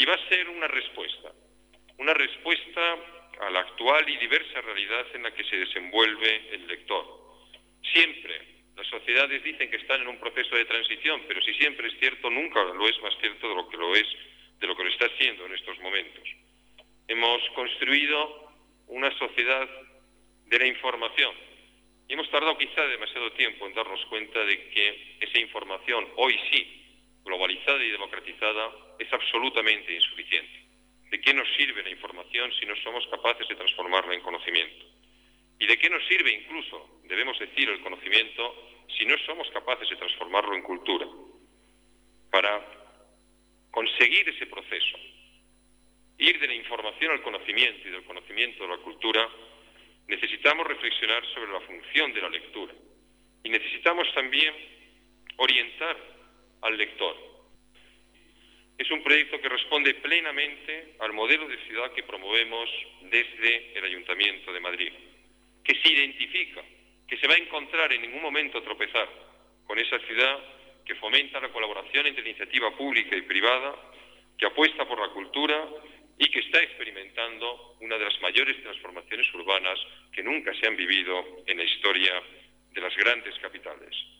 va a ser una respuesta a la actual y diversa realidad en la que se desenvuelve el lector. Siempre las sociedades dicen que están en un proceso de transición, pero si siempre es cierto, nunca lo es más cierto de lo que lo está siendo en estos momentos. Hemos construido una sociedad de la información y hemos tardado quizá demasiado tiempo en darnos cuenta de que esa información, hoy sí, globalizada y democratizada, es absolutamente insuficiente. ¿De qué nos sirve la información si no somos capaces de transformarla en conocimiento? ¿Y de qué nos sirve incluso, debemos decir, el conocimiento si no somos capaces de transformarlo en cultura? Para conseguir ese proceso, ir de la información al conocimiento y del conocimiento a la cultura, necesitamos reflexionar sobre la función de la lectura y necesitamos también orientar al lector. Es un proyecto que responde plenamente al modelo de ciudad que promovemos desde el Ayuntamiento de Madrid, que se identifica, que se va a encontrar en ningún momento tropezar con esa ciudad que fomenta la colaboración entre la iniciativa pública y privada, que apuesta por la cultura y que está experimentando una de las mayores transformaciones urbanas que nunca se han vivido en la historia de las grandes capitales.